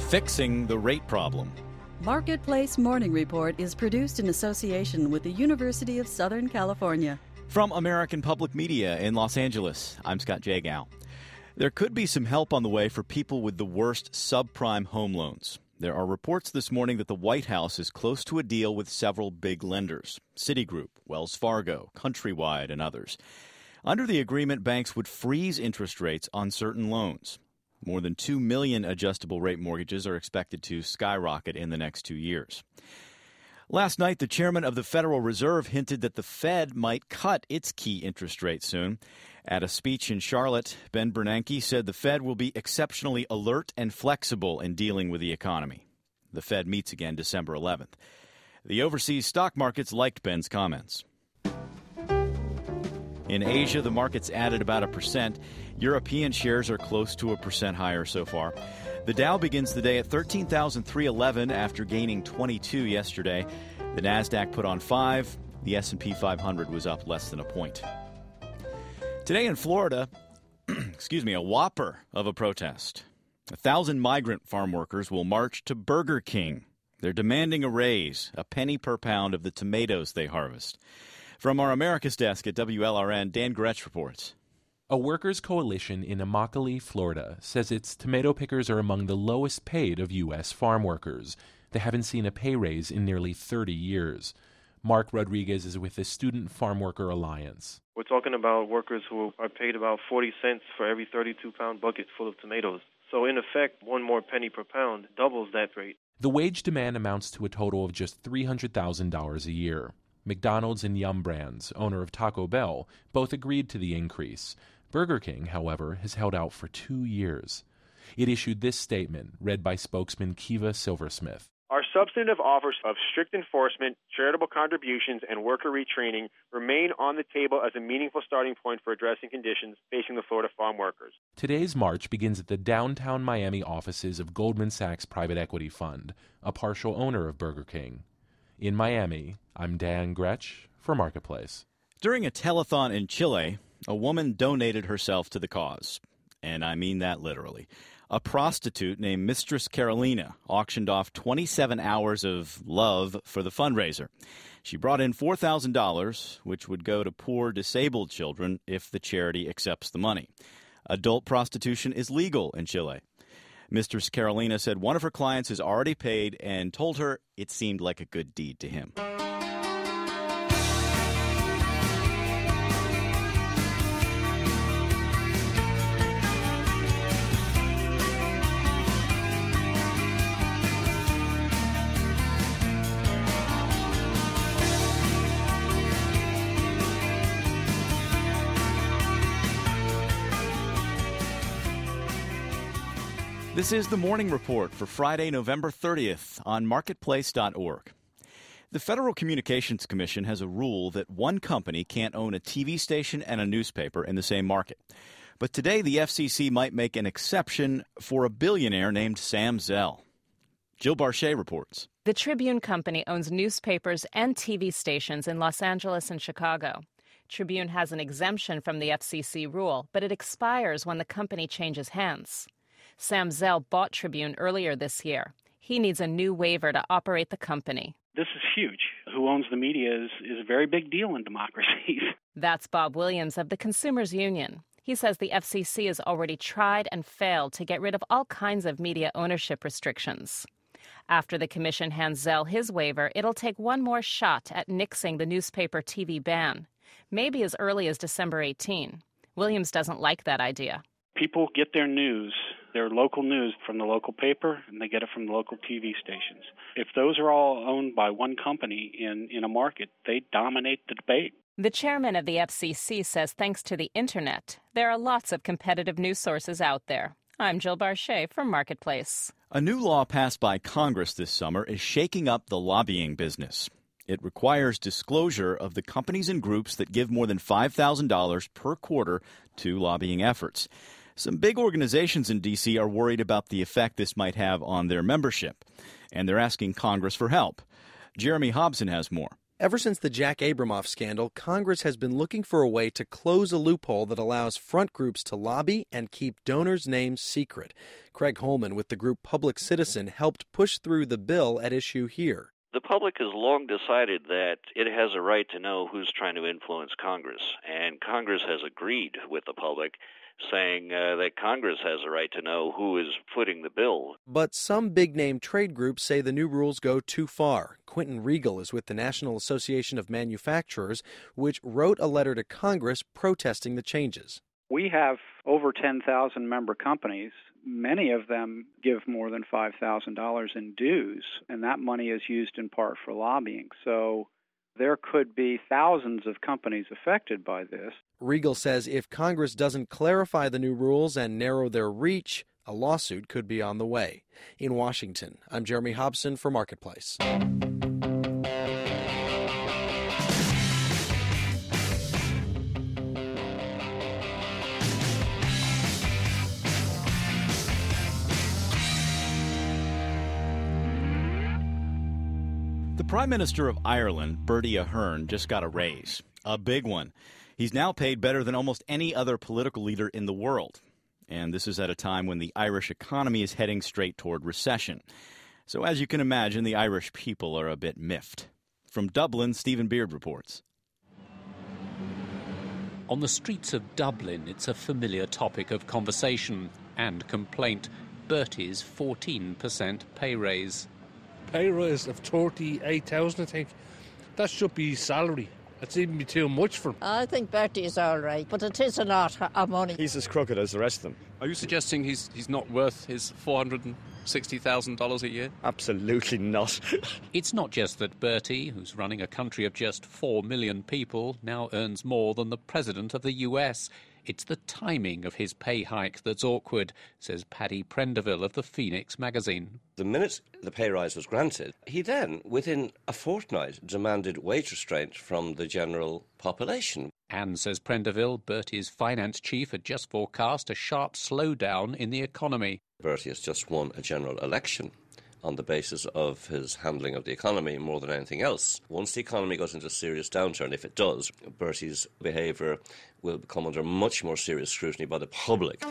fixing the rate problem. Marketplace Morning Report is produced in association with the University of Southern California. From American Public Media in Los Angeles, I'm Scott Jagow. There could be some help on the way for people with the worst subprime home loans. There are reports this morning that the White House is close to a deal with several big lenders: Citigroup, Wells Fargo, Countrywide, and others. Under the agreement, banks would freeze interest rates on certain loans. More than 2 million adjustable rate mortgages are expected to skyrocket in the next 2 years. Last night, the chairman of the Federal Reserve hinted that the Fed might cut its key interest rate soon. At a speech in Charlotte, Ben Bernanke said the Fed will be exceptionally alert and flexible in dealing with the economy. The Fed meets again December 11th. The overseas stock markets liked Ben's comments. In Asia, the market's added about 1%. European shares are close to 1% higher so far. The Dow begins the day at 13,311 after gaining 22 yesterday. The Nasdaq put on 5. The S&P 500 was up less than a point. Today in Florida, a whopper of a protest. 1,000 migrant farm workers will march to Burger King. They're demanding a raise, a penny per pound of the tomatoes they harvest. From our America's desk at WLRN, Dan Gretsch reports. A workers' coalition in Immokalee, Florida, says its tomato pickers are among the lowest paid of U.S. farm workers. They haven't seen a pay raise in nearly 30 years. Mark Rodriguez is with the Student Farm Worker Alliance. We're talking about workers who are paid about 40 cents for every 32-pound bucket full of tomatoes. So in effect, one more penny per pound doubles that rate. The wage demand amounts to a total of just $300,000 a year. McDonald's and Yum Brands, owner of Taco Bell, both agreed to the increase. Burger King, however, has held out for 2 years. It issued this statement, read by spokesman Kiva Silversmith. Our substantive offers of strict enforcement, charitable contributions, and worker retraining remain on the table as a meaningful starting point for addressing conditions facing the Florida farm workers. Today's march begins at the downtown Miami offices of Goldman Sachs Private Equity Fund, a partial owner of Burger King. In Miami, I'm Dan Gretsch for Marketplace. During a telethon in Chile, a woman donated herself to the cause. And I mean that literally. A prostitute named Mistress Carolina auctioned off 27 hours of love for the fundraiser. She brought in $4,000, which would go to poor disabled children if the charity accepts the money. Adult prostitution is legal in Chile. Mistress Carolina said one of her clients is already paid and told her it seemed like a good deed to him. This is the Morning Report for Friday, November 30th on Marketplace.org. The Federal Communications Commission has a rule that one company can't own a TV station and a newspaper in the same market. But today the FCC might make an exception for a billionaire named Sam Zell. Jill Barchet reports. The Tribune Company owns newspapers and TV stations in Los Angeles and Chicago. Tribune has an exemption from the FCC rule, but it expires when the company changes hands. Sam Zell bought Tribune earlier this year. He needs a new waiver to operate the company. This is huge. Who owns the media is a very big deal in democracies. That's Bob Williams of the Consumers Union. He says the FCC has already tried and failed to get rid of all kinds of media ownership restrictions. After the commission hands Zell his waiver, it'll take one more shot at nixing the newspaper TV ban, maybe as early as December 18. Williams doesn't like that idea. People get their news, their local news, from the local paper, and they get it from the local TV stations. If those are all owned by one company in a market, they dominate the debate. The chairman of the FCC says thanks to the Internet, there are lots of competitive news sources out there. I'm Jill Barchet from Marketplace. A new law passed by Congress this summer is shaking up the lobbying business. It requires disclosure of the companies and groups that give more than $5,000 per quarter to lobbying efforts. Some big organizations in D.C. are worried about the effect this might have on their membership, and they're asking Congress for help. Jeremy Hobson has more. Ever since the Jack Abramoff scandal, Congress has been looking for a way to close a loophole that allows front groups to lobby and keep donors' names secret. Craig Holman with the group Public Citizen helped push through the bill at issue here. The public has long decided that it has a right to know who's trying to influence Congress, and Congress has agreed with the public, saying that Congress has a right to know who is footing the bill. But some big-name trade groups say the new rules go too far. Quentin Regal is with the National Association of Manufacturers, which wrote a letter to Congress protesting the changes. We have over 10,000 member companies. Many of them give more than $5,000 in dues, and that money is used in part for lobbying. So there could be thousands of companies affected by this. Regal says if Congress doesn't clarify the new rules and narrow their reach, a lawsuit could be on the way. In Washington, I'm Jeremy Hobson for Marketplace. The Prime Minister of Ireland, Bertie Ahern, just got a raise. A big one. He's now paid better than almost any other political leader in the world. And this is at a time when the Irish economy is heading straight toward recession. So as you can imagine, the Irish people are a bit miffed. From Dublin, Stephen Beard reports. On the streets of Dublin, it's a familiar topic of conversation and complaint. Bertie's 14% pay raise. Pay rise of 38,000, I think. That should be salary. That's even be too much for him. I think Bertie is all right, but it is a lot of money. He's as crooked as the rest of them. Are you suggesting he's not worth his $460,000 a year? Absolutely not. It's not just that Bertie, who's running a country of just 4 million people, now earns more than the president of the US. It's the timing of his pay hike that's awkward, says Paddy Prendeville of the Phoenix magazine. The minute the pay rise was granted, he then, within a fortnight, demanded wage restraint from the general population. And, says Prendeville, Bertie's finance chief had just forecast a sharp slowdown in the economy. Bertie has just won a general election on the basis of his handling of the economy more than anything else. Once the economy goes into a serious downturn, if it does, Bertie's behaviour will come under much more serious scrutiny by the public.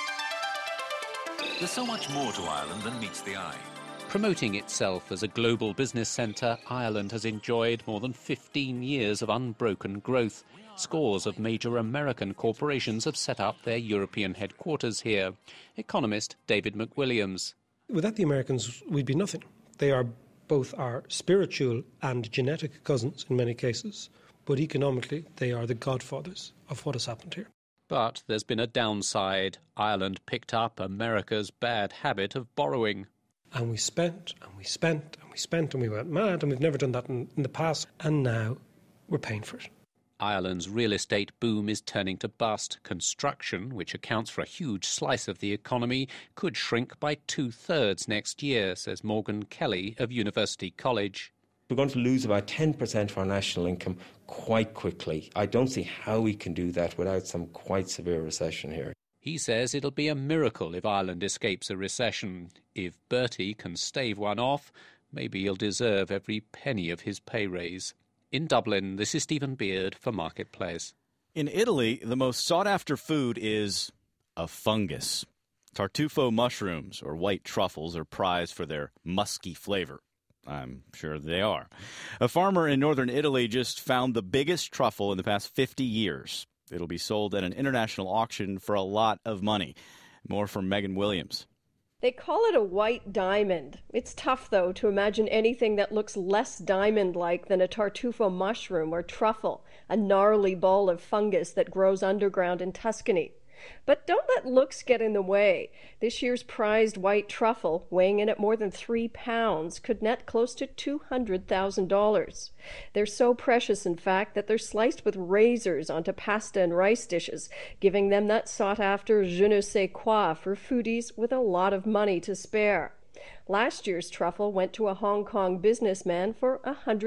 There's so much more to Ireland than meets the eye. Promoting itself as a global business centre, Ireland has enjoyed more than 15 years of unbroken growth. Scores of major American corporations have set up their European headquarters here. Economist David McWilliams. Without the Americans, we'd be nothing. They are both our spiritual and genetic cousins in many cases, but economically they are the godfathers of what has happened here. But there's been a downside. Ireland picked up America's bad habit of borrowing. And we spent, and we spent, and we spent, and we went mad, and we've never done that in the past, and now we're paying for it. Ireland's real estate boom is turning to bust. Construction, which accounts for a huge slice of the economy, could shrink by 2/3 next year, says Morgan Kelly of University College. We're going to lose about 10% of our national income quite quickly. I don't see how we can do that without some quite severe recession here. He says it'll be a miracle if Ireland escapes a recession. If Bertie can stave one off, maybe he'll deserve every penny of his pay raise. In Dublin, this is Stephen Beard for Marketplace. In Italy, the most sought-after food is a fungus. Tartufo mushrooms, or white truffles, are prized for their musky flavor. I'm sure they are. A farmer in northern Italy just found the biggest truffle in the past 50 years. It'll be sold at an international auction for a lot of money. More from Megan Williams. They call it a white diamond. It's tough, though, to imagine anything that looks less diamond-like than a tartufo mushroom or truffle, a gnarly ball of fungus that grows underground in Tuscany. But don't let looks get in the way. This year's prized white truffle, weighing in at more than 3 pounds, could net close to $200,000. They're so precious, in fact, that they're sliced with razors onto pasta and rice dishes, giving them that sought-after je ne sais quoi for foodies with a lot of money to spare. Last year's truffle went to a Hong Kong businessman for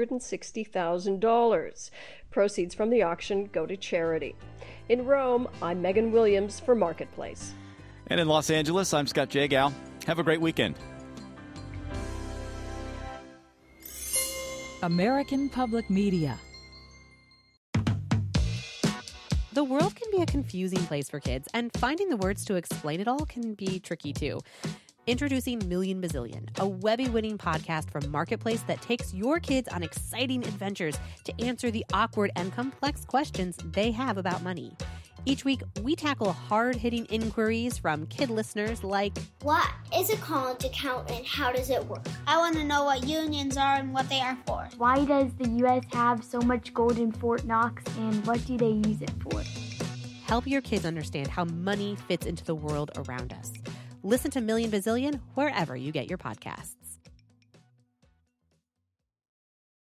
$160,000. Proceeds from the auction go to charity. In Rome, I'm Megan Williams for Marketplace. And in Los Angeles, I'm Scott Jagow. Have a great weekend. American Public Media. The world can be a confusing place for kids, and finding the words to explain it all can be tricky too. Introducing Million Bazillion, a Webby-winning podcast from Marketplace that takes your kids on exciting adventures to answer the awkward and complex questions they have about money. Each week, we tackle hard-hitting inquiries from kid listeners like, what is a college account and how does it work? I want to know what unions are and what they are for. Why does the U.S. have so much gold in Fort Knox and what do they use it for? Help your kids understand how money fits into the world around us. Listen to Million Bazillion wherever you get your podcasts.